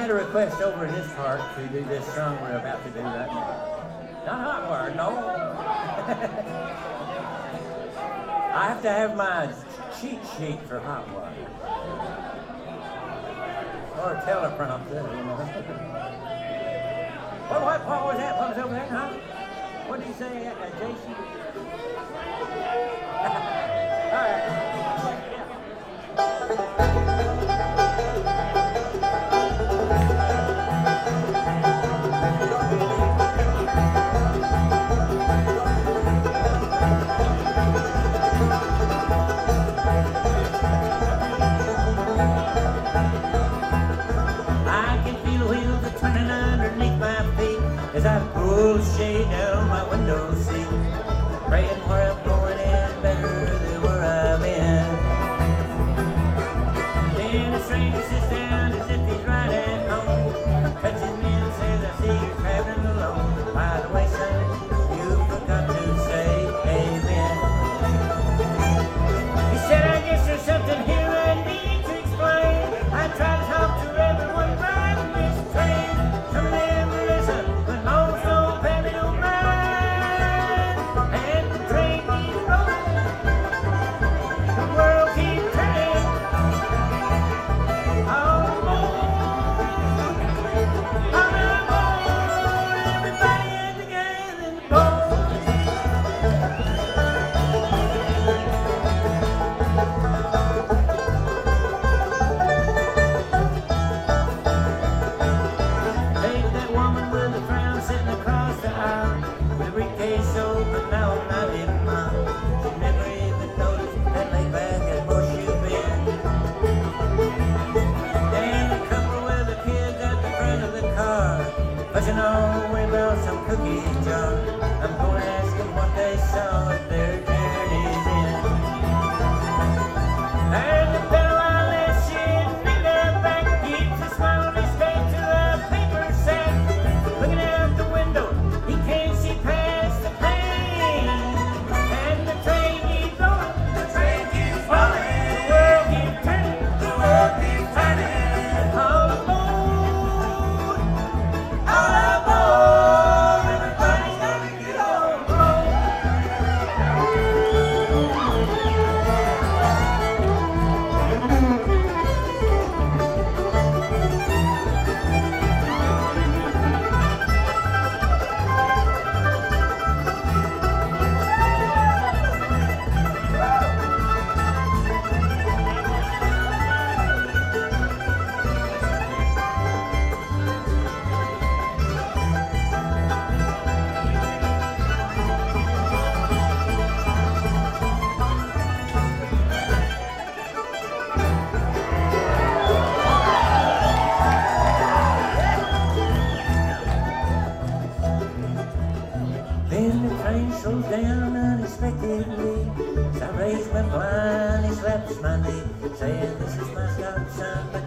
had a request over in this part to do this song we're about to do right now. Not hot water, no. I have to have my cheat sheet for hot water. Or a teleprompter, you know. What was that? What was over there, huh? What did you say, Jason? All right. As I pull the shade down my window seat, praying where I'm going is better than where I've been. Then a stranger sits down as if he's right at home, touches me and says, I see you're traveling alone. By the way, son, you forgot to say amen. He said, I guess there's something here I need to explain. I try to talk to everyone riding this train. Some of them listen, but most don't pay me no mind. And the train keeps rolling, the world keeps turning. All aboard, everybody in the gang in the boat. Take that woman with the frown sitting across the aisle, with a briefcase open, now I'm not in mine. She never even noticed that laid back at horseshoe bend. And a couple with the kids at the front of the car, pushing on way about some cookie jar. I'm gonna ask them what they saw at their journey's end. And the fellow I left sitting in the back keeps a smile on his face to a paper sack. Looking out the window, he can't see past the pain. And the train keeps rolling, the train keeps rolling, the world keeps turning, the world keeps turning. All aboard, everybody's gonna get on board. Then the train slows down unexpectedly. As I raise my blind, he slaps my knee, saying, this is my stop sign, but